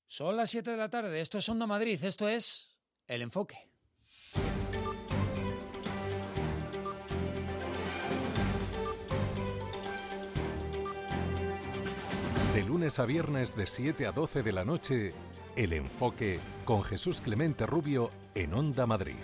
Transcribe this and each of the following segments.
Son las 7 de la tarde, esto es Onda Madrid, esto es El Enfoque. De lunes a viernes de 7 a 12 de la noche, El Enfoque con Jesús Clemente Rubio en Onda Madrid.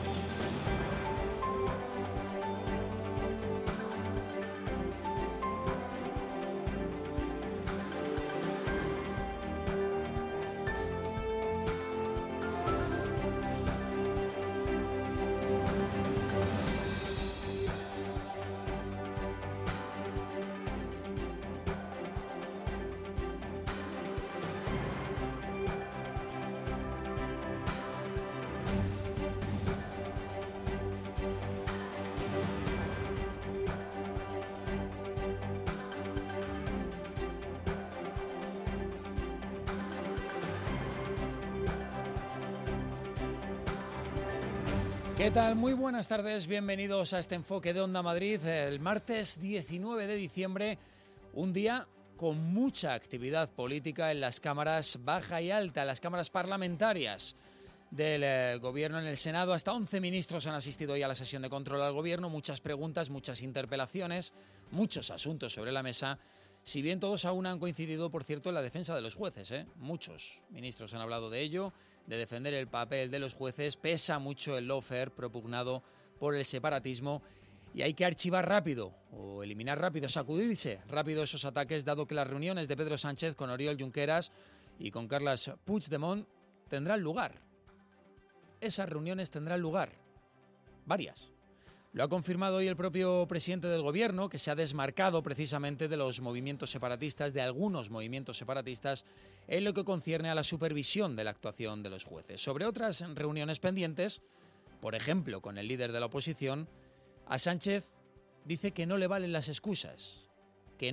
¿Qué tal? Muy buenas tardes, bienvenidos a este Enfoque de Onda Madrid. El martes 19 de diciembre, un día con mucha actividad política en las cámaras baja y alta, en las cámaras parlamentarias del Gobierno. En el Senado hasta 11 ministros han asistido hoy a la sesión de control al Gobierno, muchas preguntas, muchas interpelaciones, muchos asuntos sobre la mesa. Si bien todos aún han coincidido, por cierto, en la defensa de los jueces, Muchos ministros han hablado de ello, de defender el papel de los jueces. Pesa mucho el lawfare propugnado por el separatismo y hay que archivar rápido o eliminar rápido, sacudirse rápido esos ataques, dado que las reuniones de Pedro Sánchez con Oriol Junqueras y con Carles Puigdemont tendrán lugar. Esas reuniones tendrán lugar, varias. Lo ha confirmado hoy el propio presidente del Gobierno, que se ha desmarcado precisamente de los movimientos separatistas, de algunos movimientos separatistas, en lo que concierne a la supervisión de la actuación de los jueces. Sobre otras reuniones pendientes, por ejemplo, con el líder de la oposición, a Sánchez dice que no le valen las excusas, que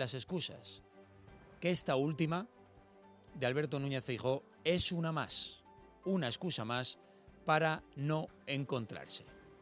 esta última, de Alberto Núñez Feijóo, es una excusa más para no encontrarse.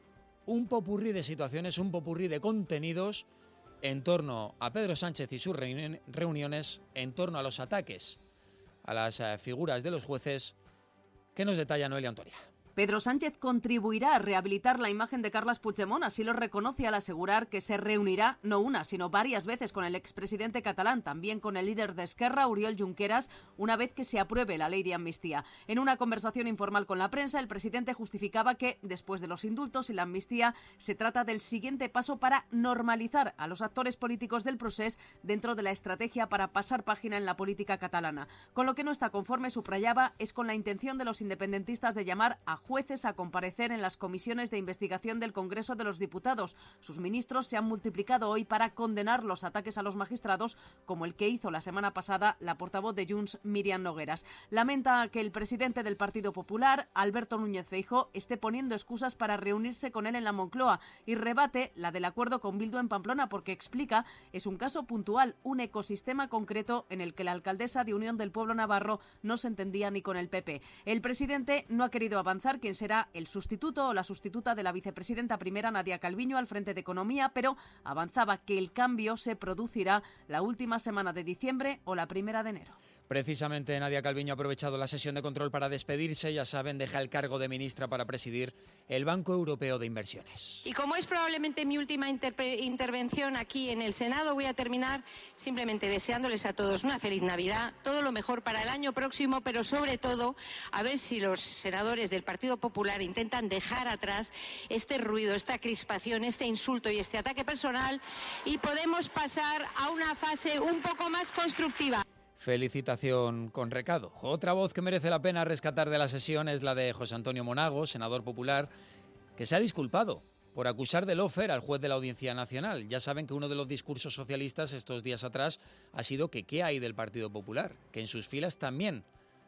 Un popurrí de situaciones, un popurrí de contenidos en torno a Pedro Sánchez y sus reuniones, en torno a los ataques a las figuras de los jueces, que nos detalla Noelia Antoria. Pedro Sánchez contribuirá a rehabilitar la imagen de Carles Puigdemont, así lo reconoce al asegurar que se reunirá no una, sino varias veces con el expresidente catalán, también con el líder de Esquerra, Oriol Junqueras, una vez que se apruebe la ley de amnistía. En una conversación informal con la prensa, el presidente justificaba que, después de los indultos y la amnistía, se trata del siguiente paso para normalizar a los actores políticos del procés dentro de la estrategia para pasar página en la política catalana. Con lo que no está conforme, subrayaba, es con la intención de los independentistas de llamar a jueces a comparecer en las comisiones de investigación del Congreso de los Diputados. Sus ministros se han multiplicado hoy para condenar los ataques a los magistrados, como el que hizo la semana pasada la portavoz de Junts, Míriam Nogueras. Lamenta que el presidente del Partido Popular, Alberto Núñez Feijóo, esté poniendo excusas para reunirse con él en la Moncloa y rebate la del acuerdo con Bildu en Pamplona porque explica es un caso puntual, un ecosistema concreto en el que la alcaldesa de Unión del Pueblo Navarro no se entendía ni con el PP. El presidente no ha querido avanzar quién será el sustituto o la sustituta de la vicepresidenta primera Nadia Calviño al frente de Economía, pero avanzaba que el cambio se producirá la última semana de diciembre o la primera de enero. Precisamente Nadia Calviño ha aprovechado la sesión de control para despedirse. Ya saben, deja el cargo de ministra para presidir el Banco Europeo de Inversiones. Y como es probablemente mi última intervención aquí en el Senado, voy a terminar simplemente deseándoles a todos una feliz Navidad, todo lo mejor para el año próximo, pero sobre todo a ver si los senadores del Partido Popular intentan dejar atrás este ruido, esta crispación, este insulto y este ataque personal y podemos pasar a una fase un poco más constructiva. Felicitación con recado. Otra voz que merece la pena rescatar de la sesión es la de José Antonio Monago, senador popular, que se ha disculpado por acusar de lawfare al juez de la Audiencia Nacional. Ya saben que uno de los discursos socialistas estos días atrás ha sido que qué hay del Partido Popular, que en sus filas también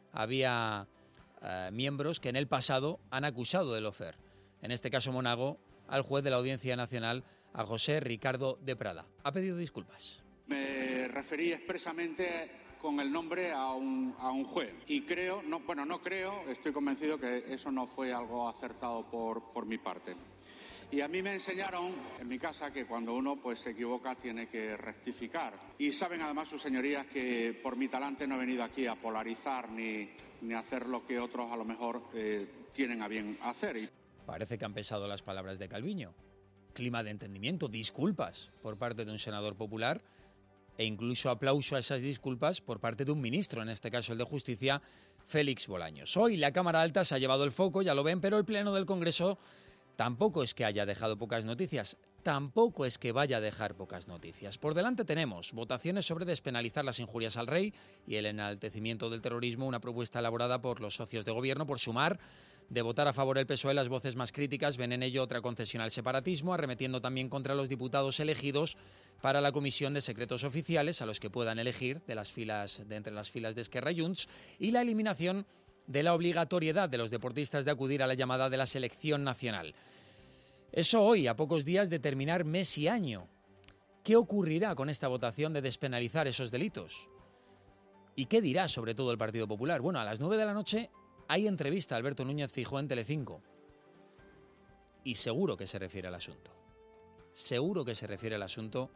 había miembros que en el pasado han acusado de lawfare. En este caso Monago, al juez de la Audiencia Nacional, a José Ricardo de Prada. Ha pedido disculpas. Me referí expresamente con el nombre a un juez. Y estoy convencido que eso no fue algo acertado por mi parte. Y a mí me enseñaron en mi casa que cuando uno pues se equivoca tiene que rectificar. Y saben además sus señorías que por mi talante no he venido aquí a polarizar ni hacer lo que otros a lo mejor tienen a bien hacer. Parece que han pesado las palabras de Calviño. Clima de entendimiento, disculpas por parte de un senador popular e incluso aplauso a esas disculpas por parte de un ministro, en este caso el de Justicia, Félix Bolaños. Hoy la Cámara Alta se ha llevado el foco, ya lo ven, pero el Pleno del Congreso tampoco es que haya dejado pocas noticias, tampoco es que vaya a dejar pocas noticias. Por delante tenemos votaciones sobre despenalizar las injurias al rey y el enaltecimiento del terrorismo, una propuesta elaborada por los socios de gobierno. Por sumar, de votar a favor el PSOE, las voces más críticas ven en ello otra concesión al separatismo, arremetiendo también contra los diputados elegidos para la Comisión de Secretos Oficiales, a los que puedan elegir entre las filas de Esquerra y Junts, y la eliminación de la obligatoriedad de los deportistas de acudir a la llamada de la selección nacional. Eso hoy, a pocos días de terminar mes y año. ¿Qué ocurrirá con esta votación de despenalizar esos delitos? ¿Y qué dirá sobre todo el Partido Popular? Bueno, a las 9 de la noche hay entrevista a Alberto Núñez Feijóo en Telecinco. Y seguro que se refiere al asunto. Seguro que se refiere al asunto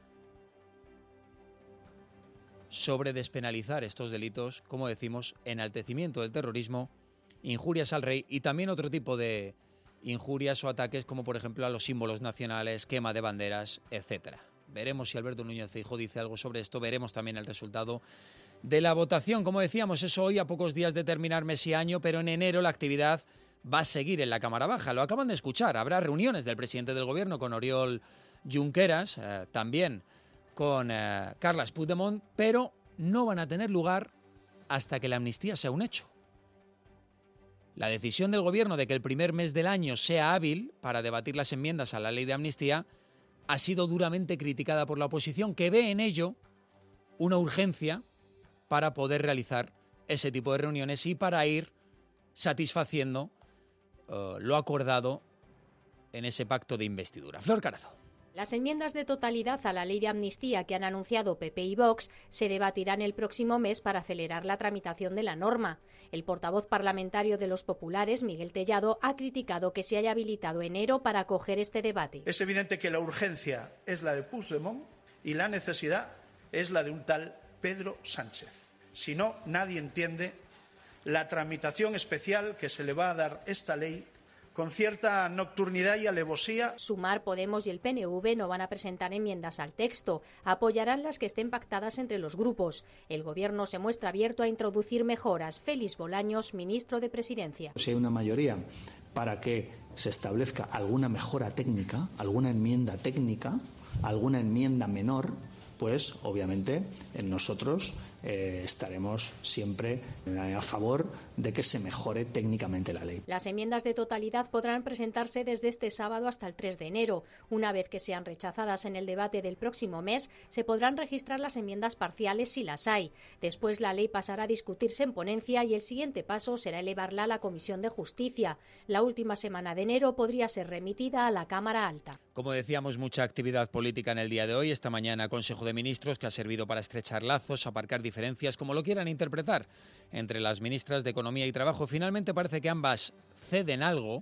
sobre despenalizar estos delitos, como decimos, enaltecimiento del terrorismo, injurias al rey y también otro tipo de injurias o ataques como por ejemplo a los símbolos nacionales, quema de banderas, etcétera. Veremos si Alberto Núñez Feijóo dice algo sobre esto, veremos también el resultado de la votación. Como decíamos, eso hoy a pocos días de terminar mes y año, pero en enero la actividad va a seguir en la Cámara Baja. Lo acaban de escuchar, habrá reuniones del presidente del Gobierno con Oriol Junqueras, también con Carles Puigdemont, pero no van a tener lugar hasta que la amnistía sea un hecho. La decisión del Gobierno de que el primer mes del año sea hábil para debatir las enmiendas a la ley de amnistía ha sido duramente criticada por la oposición, que ve en ello una urgencia para poder realizar ese tipo de reuniones y para ir satisfaciendo lo acordado en ese pacto de investidura. Flor Carazo. Las enmiendas de totalidad a la ley de amnistía que han anunciado PP y Vox se debatirán el próximo mes para acelerar la tramitación de la norma. El portavoz parlamentario de los populares, Miguel Tellado, ha criticado que se haya habilitado enero para acoger este debate. Es evidente que la urgencia es la de Puigdemont y la necesidad es la de un tal Pedro Sánchez. Si no, nadie entiende la tramitación especial que se le va a dar esta ley con cierta nocturnidad y alevosía. Sumar, Podemos y el PNV no van a presentar enmiendas al texto. Apoyarán las que estén pactadas entre los grupos. El Gobierno se muestra abierto a introducir mejoras. Félix Bolaños, ministro de Presidencia. Si hay una mayoría para que se establezca alguna mejora técnica, alguna enmienda técnica, alguna enmienda menor, pues obviamente nosotros estaremos siempre a favor de que se mejore técnicamente la ley. Las enmiendas de totalidad podrán presentarse desde este sábado hasta el 3 de enero. Una vez que sean rechazadas en el debate del próximo mes, se podrán registrar las enmiendas parciales si las hay. Después la ley pasará a discutirse en ponencia y el siguiente paso será elevarla a la Comisión de Justicia. La última semana de enero podría ser remitida a la Cámara Alta. Como decíamos, mucha actividad política en el día de hoy. Esta mañana Consejo de Ministros que ha servido para estrechar lazos, aparcar diferencias, como lo quieran interpretar, entre las ministras de Economía y Trabajo. Finalmente parece que ambas ceden algo,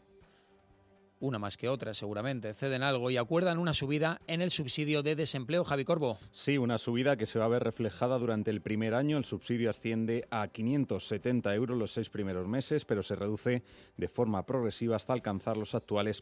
una más que otra seguramente, ceden algo y acuerdan una subida en el subsidio de desempleo. Javi Corbo. Sí, una subida que se va a ver reflejada durante el primer año. El subsidio asciende a 570 euros los 6 primeros meses, pero se reduce de forma progresiva hasta alcanzar los actuales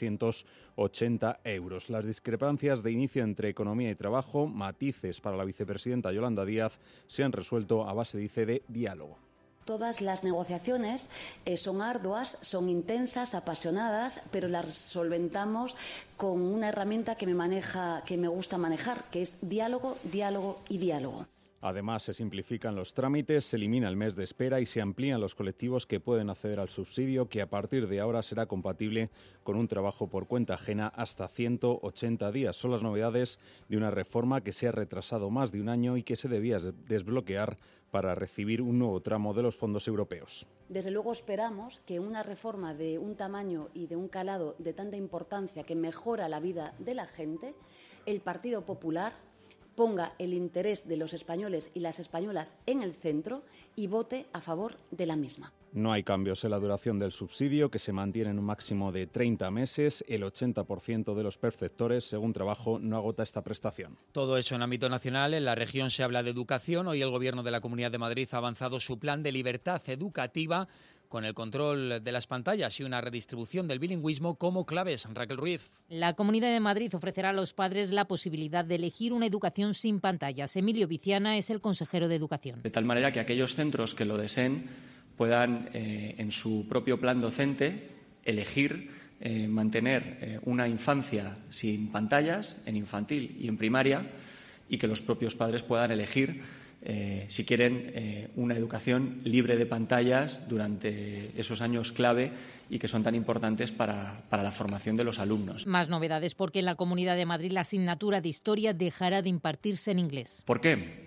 480 euros. Las discrepancias de inicio entre Economía y Trabajo, matices para la vicepresidenta Yolanda Díaz, se han resuelto a base, dice, de diálogo. Todas las negociaciones son arduas, son intensas, apasionadas, pero las solventamos con una herramienta que me gusta manejar, que es diálogo, diálogo y diálogo. Además, se simplifican los trámites, se elimina el mes de espera y se amplían los colectivos que pueden acceder al subsidio, que a partir de ahora será compatible con un trabajo por cuenta ajena hasta 180 días. Son las novedades de una reforma que se ha retrasado más de un año y que se debía desbloquear para recibir un nuevo tramo de los fondos europeos. Desde luego esperamos que una reforma de un tamaño y de un calado de tanta importancia que mejora la vida de la gente, el Partido Popular ponga el interés de los españoles y las españolas en el centro y vote a favor de la misma. No hay cambios en la duración del subsidio, que se mantiene en un máximo de 30 meses. El 80% de los perceptores, según Trabajo, no agota esta prestación. Todo eso en ámbito nacional. En la región se habla de educación. Hoy el Gobierno de la Comunidad de Madrid ha avanzado su plan de libertad educativa con el control de las pantallas y una redistribución del bilingüismo como claves. Raquel Ruiz. La Comunidad de Madrid ofrecerá a los padres la posibilidad de elegir una educación sin pantallas. Emilio Viciana es el consejero de Educación. De tal manera que aquellos centros que lo deseen puedan, en su propio plan docente, elegir mantener una infancia sin pantallas, en infantil y en primaria, y que los propios padres puedan elegir si quieren una educación libre de pantallas durante esos años clave y que son tan importantes para la formación de los alumnos. Más novedades, porque en la Comunidad de Madrid la asignatura de Historia dejará de impartirse en inglés. ¿Por qué?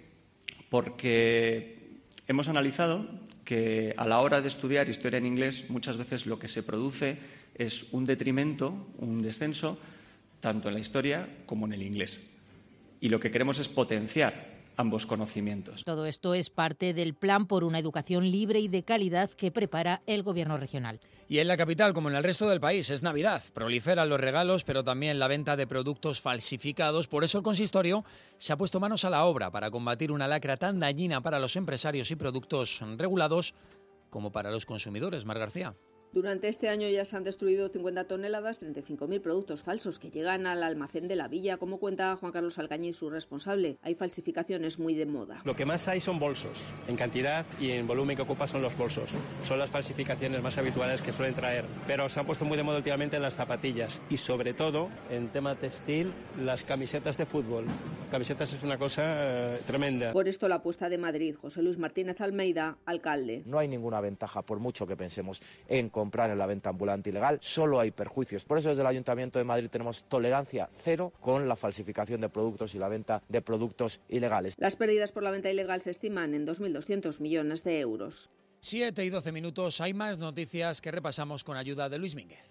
Porque hemos analizado que a la hora de estudiar historia en inglés muchas veces lo que se produce es un detrimento, un descenso, tanto en la historia como en el inglés. Y lo que queremos es potenciar ambos conocimientos. Todo esto es parte del plan por una educación libre y de calidad que prepara el Gobierno regional. Y en la capital, como en el resto del país, es Navidad. Proliferan los regalos, pero también la venta de productos falsificados. Por eso el consistorio se ha puesto manos a la obra para combatir una lacra tan dañina para los empresarios y productos regulados como para los consumidores. Mar García. Durante este año ya se han destruido 50 toneladas, 35.000 productos falsos que llegan al almacén de la villa, como cuenta Juan Carlos Alcañiz, su responsable. Hay falsificaciones muy de moda. Lo que más hay son bolsos, en cantidad y en volumen que ocupa son los bolsos. Son las falsificaciones más habituales que suelen traer. Pero se han puesto muy de moda últimamente las zapatillas y sobre todo, en tema textil, las camisetas de fútbol. Camisetas es una cosa tremenda. Por esto la apuesta de Madrid, José Luis Martínez Almeida, alcalde. No hay ninguna ventaja, por mucho que pensemos en comprar en la venta ambulante ilegal, solo hay perjuicios. Por eso desde el Ayuntamiento de Madrid tenemos tolerancia cero con la falsificación de productos y la venta de productos ilegales. Las pérdidas por la venta ilegal se estiman en 2.200 millones de euros. 7 y 12 minutos, hay más noticias que repasamos con ayuda de Luis Mínguez.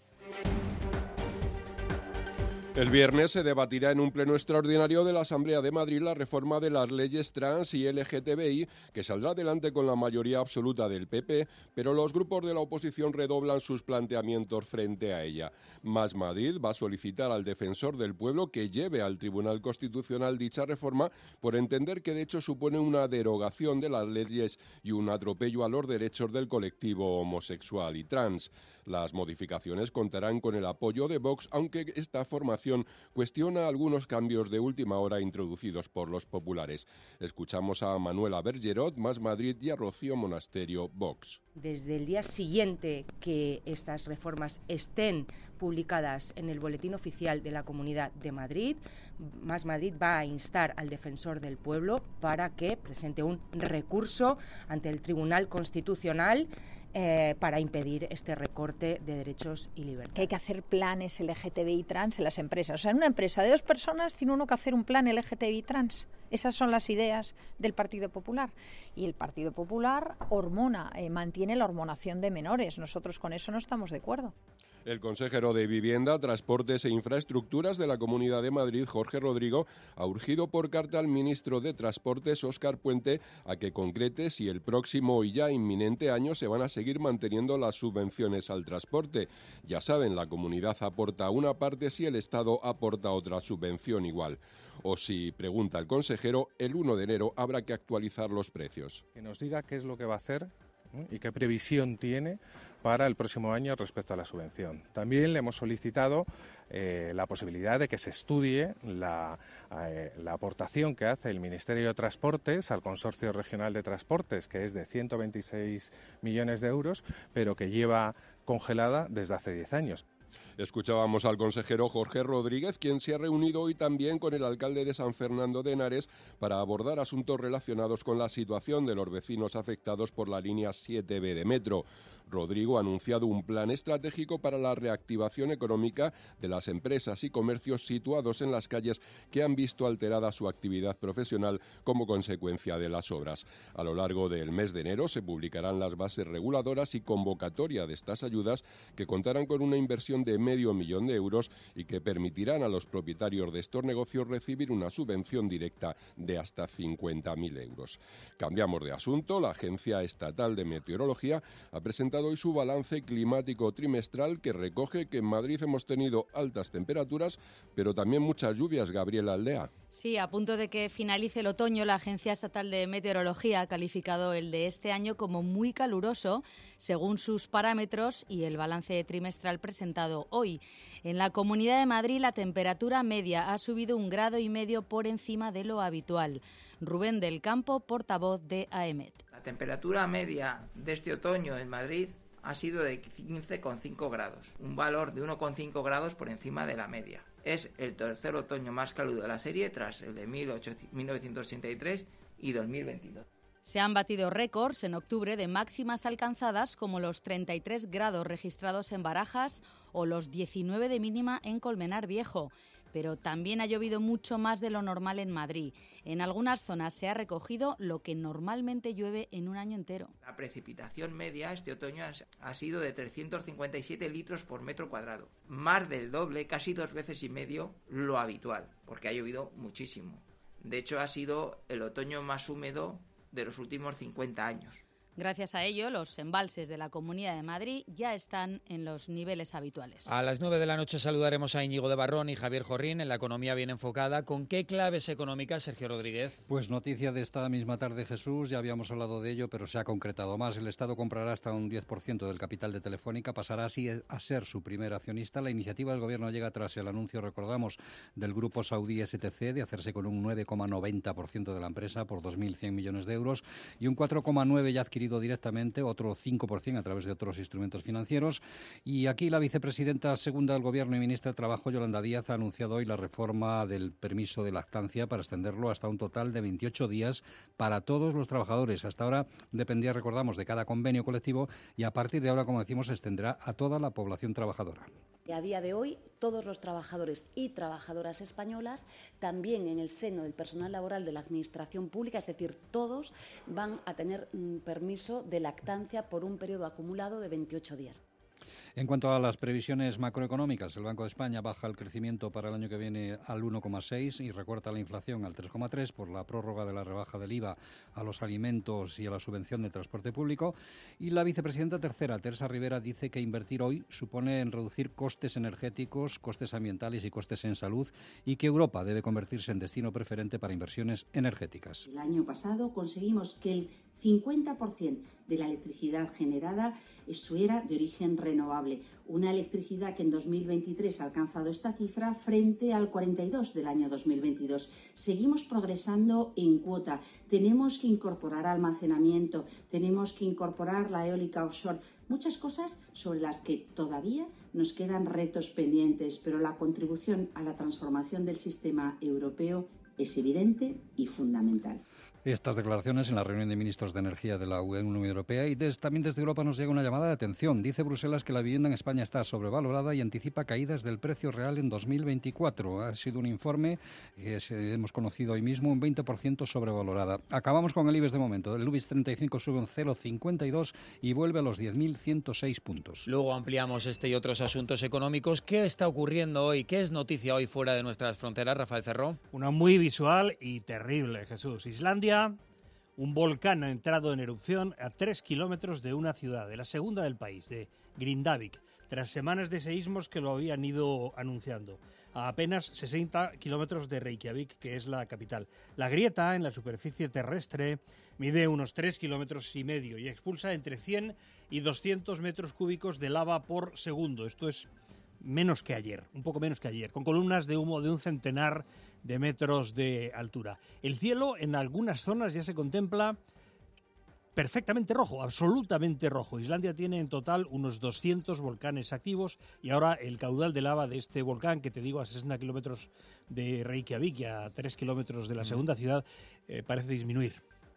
El viernes se debatirá en un pleno extraordinario de la Asamblea de Madrid la reforma de las leyes trans y LGTBI, que saldrá adelante con la mayoría absoluta del PP, pero los grupos de la oposición redoblan sus planteamientos frente a ella. Más Madrid va a solicitar al defensor del pueblo que lleve al Tribunal Constitucional dicha reforma por entender que de hecho supone una derogación de las leyes y un atropello a los derechos del colectivo homosexual y trans. Las modificaciones contarán con el apoyo de Vox, aunque esta formación cuestiona algunos cambios de última hora introducidos por los populares. Escuchamos a Manuela Bergerot, Más Madrid, y a Rocío Monasterio, Vox. Desde el día siguiente que estas reformas estén publicadas en el Boletín Oficial de la Comunidad de Madrid, Más Madrid va a instar al defensor del pueblo para que presente un recurso ante el Tribunal Constitucional para impedir este recorte de derechos y libertades. Que hay que hacer planes LGTBI trans en las empresas. O sea, en una empresa de 2 personas tiene uno que hacer un plan LGTBI trans. Esas son las ideas del Partido Popular. Y el Partido Popular mantiene la hormonación de menores. Nosotros con eso no estamos de acuerdo. El consejero de Vivienda, Transportes e Infraestructuras de la Comunidad de Madrid, Jorge Rodrigo, ha urgido por carta al ministro de Transportes, Óscar Puente, a que concrete si el próximo y ya inminente año se van a seguir manteniendo las subvenciones al transporte. Ya saben, la comunidad aporta una parte si el Estado aporta otra subvención igual. O si, pregunta el consejero, el 1 de enero habrá que actualizar los precios. Que nos diga qué es lo que va a hacer y qué previsión tiene para el próximo año respecto a la subvención. También le hemos solicitado la posibilidad de que se estudie la aportación que hace el Ministerio de Transportes al Consorcio Regional de Transportes, que es de 126 millones de euros, pero que lleva congelada desde hace 10 años. Escuchábamos al consejero Jorge Rodríguez, quien se ha reunido hoy también con el alcalde de San Fernando de Henares para abordar asuntos relacionados con la situación de los vecinos afectados por la línea 7B de metro. Rodrigo ha anunciado un plan estratégico para la reactivación económica de las empresas y comercios situados en las calles que han visto alterada su actividad profesional como consecuencia de las obras. A lo largo del mes de enero se publicarán las bases reguladoras y convocatoria de estas ayudas, que contarán con una inversión de medio millón de euros y que permitirán a los propietarios de estos negocios recibir una subvención directa de hasta 50.000 euros. Cambiamos de asunto. La Agencia Estatal de Meteorología ha presentado hoy su balance climático trimestral, que recoge que en Madrid hemos tenido altas temperaturas, pero también muchas lluvias. Gabriela Aldea. Sí, a punto de que finalice el otoño, la Agencia Estatal de Meteorología ha calificado el de este año como muy caluroso, según sus parámetros y el balance trimestral presentado hoy. En la Comunidad de Madrid, la temperatura media ha subido 1,5 grados por encima de lo habitual. Rubén del Campo, portavoz de AEMET. La temperatura media de este otoño en Madrid ha sido de 15,5 grados, un valor de 1,5 grados por encima de la media. Es el tercer otoño más cálido de la serie, tras el de 1983 y 2022. Se han batido récords en octubre de máximas alcanzadas, como los 33 grados registrados en Barajas o los 19 de mínima en Colmenar Viejo. Pero también ha llovido mucho más de lo normal en Madrid. En algunas zonas se ha recogido lo que normalmente llueve en un año entero. La precipitación media este otoño ha sido de 357 litros por metro cuadrado. Más del doble, casi 2,5 veces lo habitual, porque ha llovido muchísimo. De hecho, ha sido el otoño más húmedo de los últimos 50 años. Gracias a ello, los embalses de la Comunidad de Madrid ya están en los niveles habituales. A las 9 de la noche saludaremos a Íñigo de Barrón y Javier Jorrín en La Economía Bien Enfocada. ¿Con qué claves económicas, Sergio Rodríguez? Pues noticia de esta misma tarde, Jesús, ya habíamos hablado de ello, pero se ha concretado más. El Estado comprará hasta un 10% del capital de Telefónica, pasará así a ser su primer accionista. La iniciativa del Gobierno llega tras el anuncio, recordamos, del grupo saudí STC de hacerse con un 9,90% de la empresa por 2.100 millones de euros y un 4,9% ya adquirido directamente, otro 5% a través de otros instrumentos financieros. Y aquí la vicepresidenta segunda del Gobierno y ministra de Trabajo, Yolanda Díaz, ha anunciado hoy la reforma del permiso de lactancia para extenderlo hasta un total de 28 días para todos los trabajadores. Hasta ahora dependía, recordamos, de cada convenio colectivo y a partir de ahora, como decimos, se extenderá a toda la población trabajadora. A día de hoy, todos los trabajadores y trabajadoras españolas, también en el seno del personal laboral de la Administración Pública, es decir, todos van a tener permiso de lactancia por un periodo acumulado de 28 días. En cuanto a las previsiones macroeconómicas, el Banco de España baja el crecimiento para el año que viene al 1,6 y recorta la inflación al 3,3 por la prórroga de la rebaja del IVA a los alimentos y a la subvención de transporte público. Y la vicepresidenta tercera, Teresa Rivera, dice que invertir hoy supone en reducir costes energéticos, costes ambientales y costes en salud, y que Europa debe convertirse en destino preferente para inversiones energéticas. El año pasado conseguimos que el 50% de la electricidad generada era de origen renovable, una electricidad que en 2023 ha alcanzado esta cifra frente al 42% del año 2022. Seguimos progresando en cuota, tenemos que incorporar almacenamiento, tenemos que incorporar la eólica offshore, muchas cosas sobre las que todavía nos quedan retos pendientes, pero la contribución a la transformación del sistema europeo es evidente y fundamental. Estas declaraciones en la reunión de ministros de Energía de la Unión Europea y también desde Europa nos llega una llamada de atención. Dice Bruselas que la vivienda en España está sobrevalorada y anticipa caídas del precio real en 2024. Ha sido un informe que hemos conocido hoy mismo, un 20% sobrevalorada. Acabamos con el IBEX de momento. El IBEX 35 sube un 0,52 y vuelve a los 10.106 puntos. Luego ampliamos este y otros asuntos económicos. ¿Qué está ocurriendo hoy? ¿Qué es noticia hoy fuera de nuestras fronteras, Rafael Cerró? Una muy visual y terrible, Jesús. Islandia. Un volcán ha entrado en erupción a 3 kilómetros de una ciudad, de la segunda del país, de Grindavik, tras semanas de seísmos que lo habían ido anunciando, a apenas 60 kilómetros de Reykjavik, que es la capital. La grieta en la superficie terrestre mide unos 3,5 kilómetros y expulsa entre 100 y 200 metros cúbicos de lava por segundo. Esto es menos que ayer, un poco menos que ayer, con columnas de humo de un centenar de metros de altura. El cielo en algunas zonas ya se contempla perfectamente rojo, absolutamente rojo. Islandia tiene en total unos 200 volcanes activos y ahora el caudal de lava de este volcán, que te digo a 60 kilómetros de Reykjavik y a 3 kilómetros de la segunda ciudad, parece disminuir.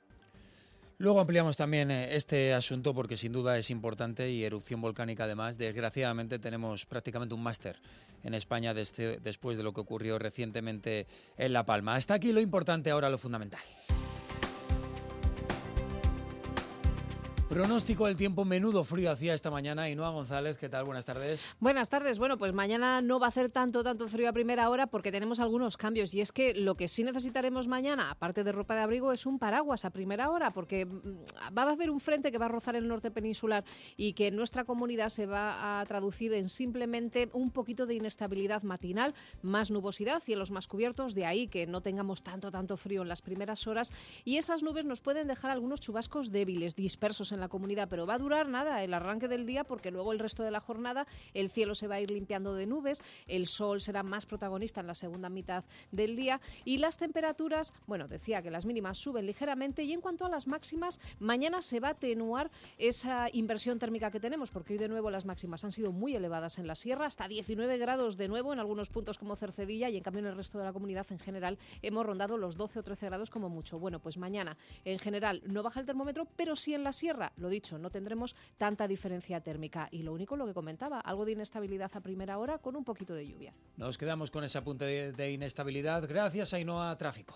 Luego ampliamos también este asunto porque sin duda es importante y erupción volcánica además. Desgraciadamente tenemos prácticamente un máster en España después de lo que ocurrió recientemente en La Palma. Hasta aquí lo importante, ahora lo fundamental. Pronóstico del tiempo, menudo frío hacía esta mañana. Ainhoa González, ¿qué tal? Buenas tardes. Buenas tardes. Bueno, pues mañana no va a hacer tanto frío a primera hora porque tenemos algunos cambios. Y es que lo que sí necesitaremos mañana, aparte de ropa de abrigo, es un paraguas a primera hora, porque va a haber un frente que va a rozar el norte peninsular y que en nuestra comunidad se va a traducir en simplemente un poquito de inestabilidad matinal, más nubosidad, cielos más cubiertos, de ahí que no tengamos tanto frío en las primeras horas. Y esas nubes nos pueden dejar algunos chubascos débiles, dispersos en la comunidad, pero va a durar nada el arranque del día, porque luego el resto de la jornada el cielo se va a ir limpiando de nubes, el sol será más protagonista en la segunda mitad del día y las temperaturas, bueno, decía que las mínimas suben ligeramente, y en cuanto a las máximas, mañana se va a atenuar esa inversión térmica que tenemos, porque hoy de nuevo las máximas han sido muy elevadas en la sierra, hasta 19 grados de nuevo en algunos puntos como Cercedilla, y en cambio en el resto de la comunidad en general hemos rondado los 12 o 13 grados como mucho. Bueno, pues mañana en general no baja el termómetro, pero sí en la sierra, lo dicho, no tendremos tanta diferencia térmica. Y lo único, lo que comentaba, algo de inestabilidad a primera hora con un poquito de lluvia. Nos quedamos con ese apunte de inestabilidad. Gracias, Ainhoa. Tráfico.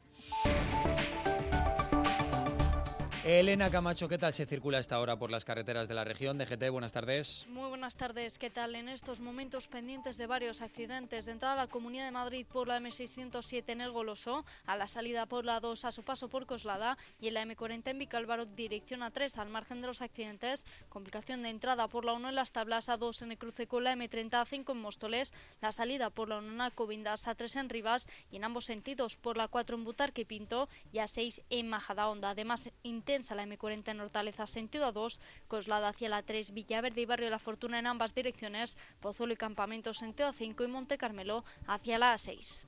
Elena Camacho, ¿qué tal se circula a esta hora por las carreteras de la región? DGT, buenas tardes. Muy buenas tardes, ¿qué tal? En estos momentos pendientes de varios accidentes, de entrada a la Comunidad de Madrid por la M607 en El Goloso, a la salida por la 2 a su paso por Coslada, y en la M40 en Vicálvaro dirección A3. Al margen de los accidentes, complicación de entrada por la 1 en Las Tablas, A2 en el cruce con la M30, A5 en Móstoles, la salida por la 1 en Alcobendas, A3 en Rivas, y en ambos sentidos por la 4 en Butarque y Pinto y A6 en Majadahonda. Además, intensa la M40 en Hortaleza sentido A2, Coslada hacia la 3, Villaverde y Barrio La Fortuna en ambas direcciones, Pozuelo y Campamento sentido A5 y Monte Carmelo hacia la A6.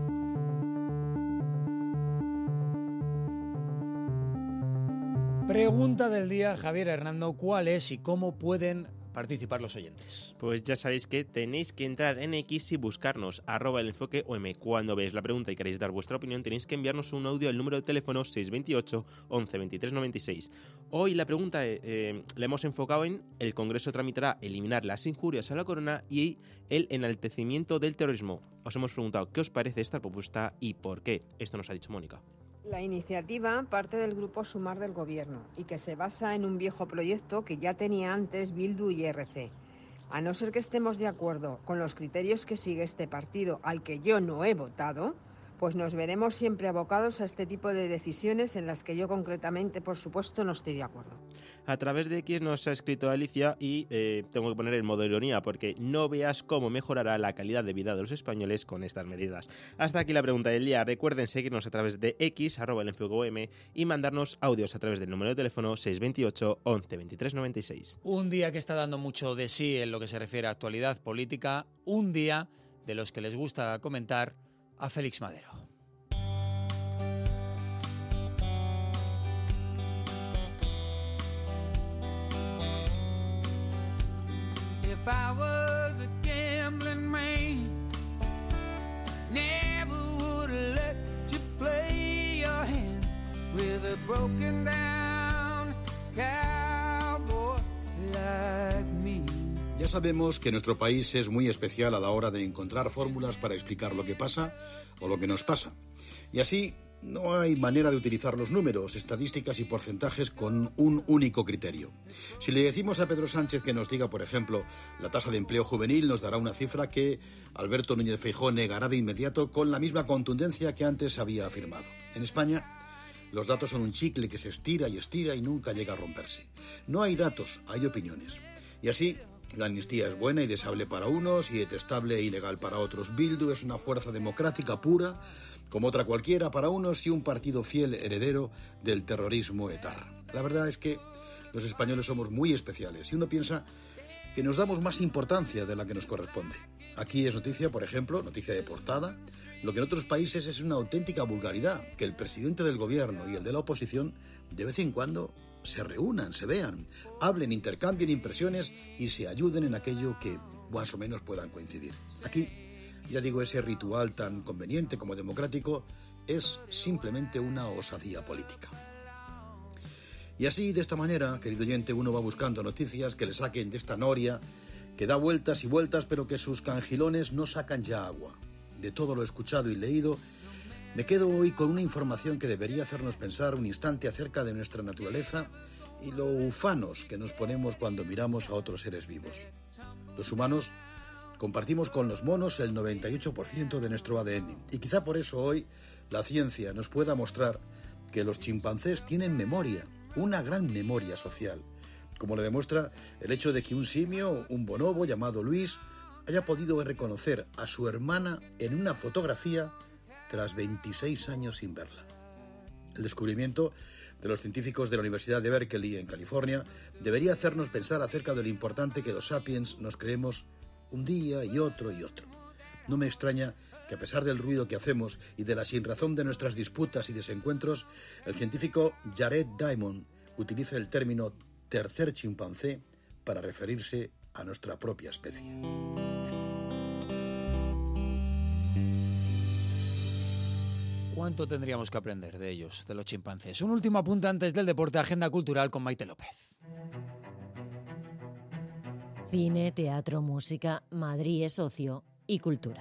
Pregunta del día, Javier Hernando, ¿cuál es y cómo pueden participar los oyentes? Pues ya sabéis que tenéis que entrar en X y buscarnos @elenfoqueom. Cuando veáis la pregunta y queréis dar vuestra opinión, tenéis que enviarnos un audio al número de teléfono 628 11 23 96. Hoy la pregunta la hemos enfocado en: el Congreso tramitará eliminar las injurias a la corona y el enaltecimiento del terrorismo. Os hemos preguntado qué os parece esta propuesta y por qué. Esto nos ha dicho Mónica. La iniciativa parte del grupo Sumar del Gobierno y que se basa en un viejo proyecto que ya tenía antes Bildu y ERC. A no ser que estemos de acuerdo con los criterios que sigue este partido, al que yo no he votado, pues nos veremos siempre abocados a este tipo de decisiones en las que yo concretamente, por supuesto, no estoy de acuerdo. A través de X nos ha escrito Alicia y tengo que poner el modo ironía porque no veas cómo mejorará la calidad de vida de los españoles con estas medidas. Hasta aquí la pregunta del día. Recuerden seguirnos a través de X, @elenfoqueom, y mandarnos audios a través del número de teléfono 628 11 23 96. Un día que está dando mucho de sí en lo que se refiere a actualidad política, un día de los que les gusta comentar a Félix Madero. If I was a gambling man, never would let you play your hand with a broken down cowboy like me. Ya sabemos que nuestro país es muy especial a la hora de encontrar fórmulas para explicar lo que pasa o lo que nos pasa. Y así no hay manera de utilizar los números, estadísticas y porcentajes con un único criterio. Si le decimos a Pedro Sánchez que nos diga, por ejemplo, la tasa de empleo juvenil, nos dará una cifra que Alberto Núñez Feijóo negará de inmediato con la misma contundencia que antes había afirmado. En España, los datos son un chicle que se estira y nunca llega a romperse. No hay datos, hay opiniones. Y así, la amnistía es buena y deseable para unos y detestable e ilegal para otros. Bildu es una fuerza democrática pura, como otra cualquiera para unos, y un partido fiel heredero del terrorismo etarra. La verdad es que los españoles somos muy especiales y uno piensa que nos damos más importancia de la que nos corresponde. Aquí es noticia, por ejemplo, noticia de portada, lo que en otros países es una auténtica vulgaridad, que el presidente del gobierno y el de la oposición de vez en cuando se reúnan, se vean, hablen, intercambien impresiones y se ayuden en aquello que más o menos puedan coincidir. Aquí, ya digo, ese ritual tan conveniente como democrático es simplemente una osadía política. Y así, de esta manera, querido oyente, uno va buscando noticias que le saquen de esta noria que da vueltas y vueltas, pero que sus cangilones no sacan ya agua. De todo lo escuchado y leído, me quedo hoy con una información que debería hacernos pensar un instante acerca de nuestra naturaleza y lo ufanos que nos ponemos cuando miramos a otros seres vivos. Los humanos compartimos con los monos el 98% de nuestro ADN y quizá por eso hoy la ciencia nos pueda mostrar que los chimpancés tienen memoria, una gran memoria social, como le demuestra el hecho de que un simio, un bonobo llamado Luis, haya podido reconocer a su hermana en una fotografía tras 26 años sin verla. El descubrimiento de los científicos de la Universidad de Berkeley, en California, debería hacernos pensar acerca de lo importante que los sapiens nos creemos un día y otro y otro. No me extraña que a pesar del ruido que hacemos y de la sinrazón de nuestras disputas y desencuentros, el científico Jared Diamond utiliza el término tercer chimpancé para referirse a nuestra propia especie. ¿Cuánto tendríamos que aprender de ellos, de los chimpancés? Un último apunte antes del deporte, agenda cultural con Maite López. Cine, teatro, música, Madrid es ocio y cultura.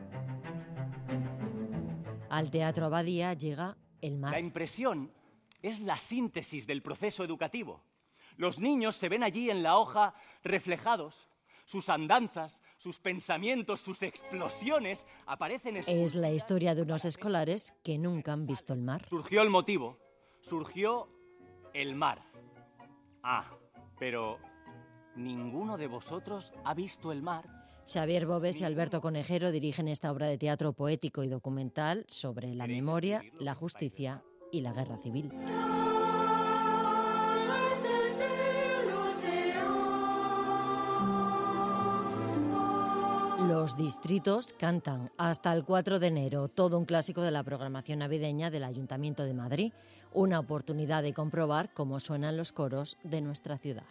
Al Teatro Abadía llega El mar. La impresión es la síntesis del proceso educativo. Los niños se ven allí en la hoja reflejados, sus andanzas, sus pensamientos, sus explosiones aparecen... Es la historia de unos escolares que nunca han visto el mar. Surgió el motivo, surgió el mar. Ah, pero ¿ninguno de vosotros ha visto el mar? Xavier Bobes y Alberto Conejero dirigen esta obra de teatro poético y documental sobre la memoria, la justicia y la guerra civil. Los distritos cantan hasta el 4 de enero, todo un clásico de la programación navideña del Ayuntamiento de Madrid, una oportunidad de comprobar cómo suenan los coros de nuestra ciudad.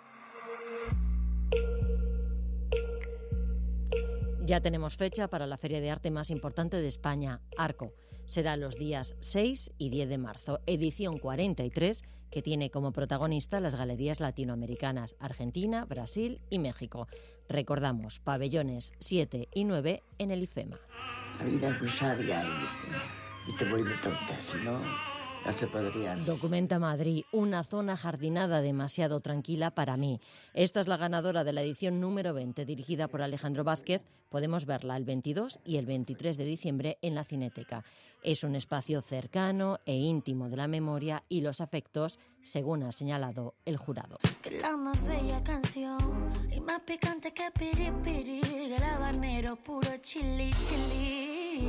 Ya tenemos fecha para la feria de arte más importante de España, Arco. Será los días 6 y 10 de marzo, edición 43, que tiene como protagonista las galerías latinoamericanas, Argentina, Brasil y México. Recordamos, pabellones 7 y 9 en el IFEMA. La vida es muy sabia y te vuelve tonta, si no, no se podría. Documenta Madrid, una zona jardinada demasiado tranquila para mí. Esta es la ganadora de la edición número 20, dirigida por Alejandro Vázquez. Podemos verla el 22 y el 23 de diciembre en la Cineteca. Es un espacio cercano e íntimo de la memoria y los afectos, según ha señalado el jurado. Que la más bella canción y más picante que piripiri, el habanero puro chili chili.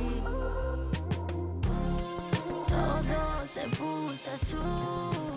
Todo se puso azul.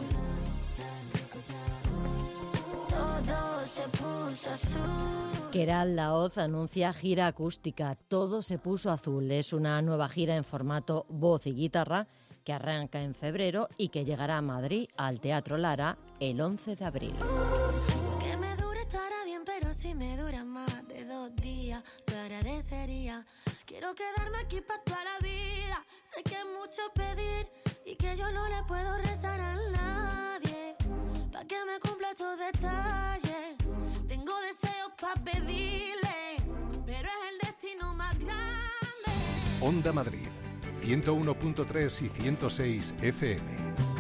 Todo se puso azul. Queralt Laoz anuncia gira acústica. Todo se puso azul. Es una nueva gira en formato voz y guitarra que arranca en febrero y que llegará a Madrid al Teatro Lara el 11 de abril. Que me dure estará bien, pero si me dura más de 2 días, lo agradecería. Quiero quedarme aquí para toda la vida. Sé que es mucho pedir y que yo no le puedo rezar a nadie. Pa' que me cumpla estos detalles. Tengo deseos pa' pedirle, pero es el destino más grande. Onda Madrid, 101.3 y 106 FM.